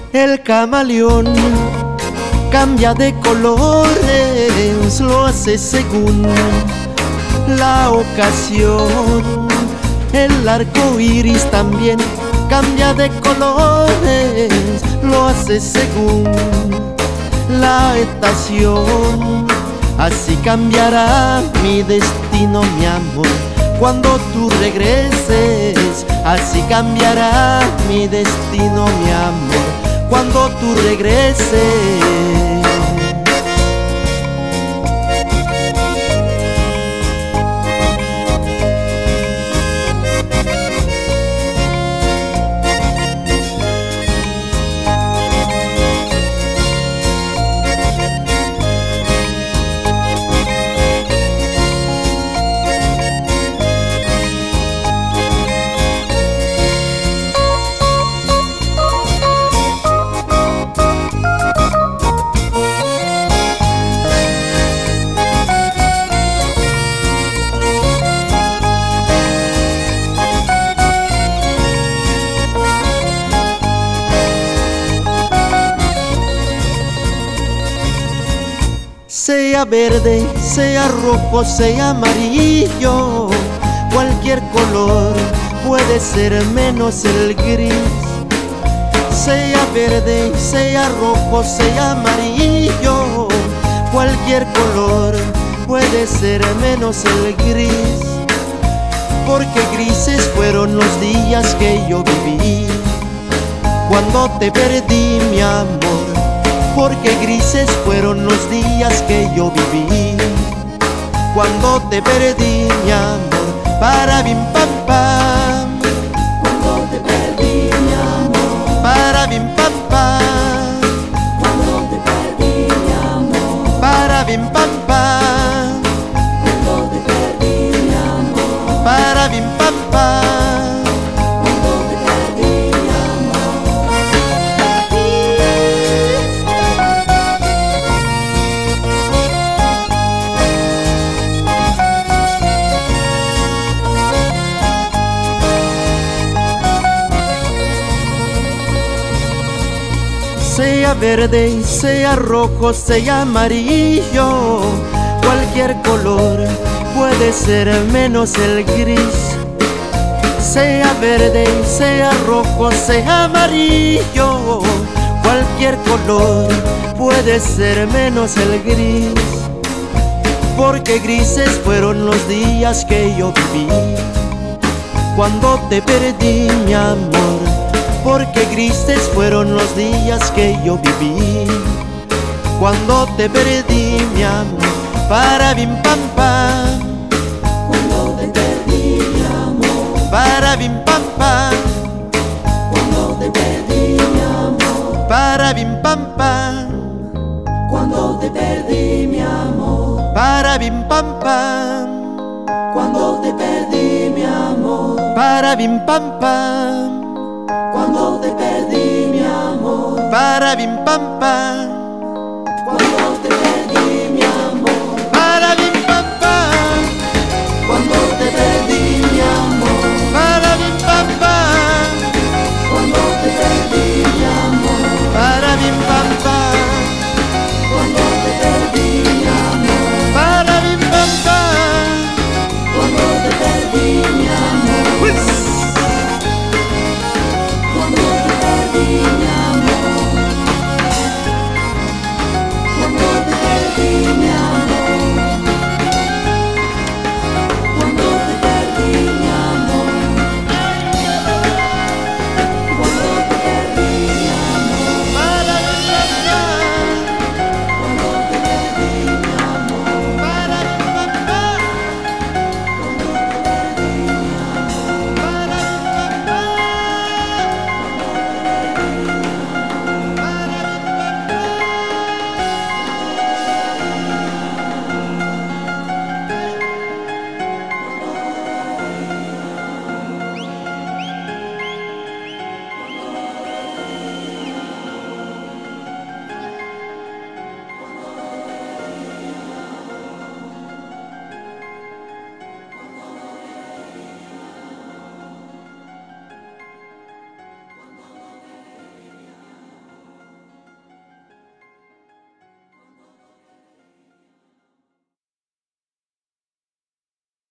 El camaleón cambia de colores, lo hace según la ocasión. El arco iris también cambia de colores, lo hace según la estación. Así cambiará mi destino, mi amor, cuando tú regreses. Así cambiará mi destino, mi amor, cuando tú regreses. Sea verde, sea rojo, sea amarillo, cualquier color puede ser menos el gris. Sea verde, sea rojo, sea amarillo, cualquier color puede ser menos el gris. Porque grises fueron los días que yo viví cuando te perdí, mi amor. Porque grises fueron los días que yo viví cuando te perdí, mi amor. Para bim pam pam, cuando te perdí, mi amor. para bim pam pam, Cuando te perdí, mi amor. para bim pam pam, Cuando te perdí, mi amor. para bim pam pam. Cuando te perdí, mi amor. Sea verde, sea rojo, sea amarillo, cualquier color puede ser menos el gris. Sea verde, sea rojo, sea amarillo, cualquier color puede ser menos el gris. Porque grises fueron los días que yo viví cuando te perdí, mi amor. Porque grises fueron los días que yo viví cuando te perdí, mi amor. Para bim pam pam, Cuando te perdí, mi amor. para bim pam pam, Cuando te perdí, mi amor. para bim pam pam, Cuando te perdí, mi amor. para bim pam pam, Cuando te perdí, mi amor. para bim pam pam, Cuando te perdí, mi amor. para bim pam pam.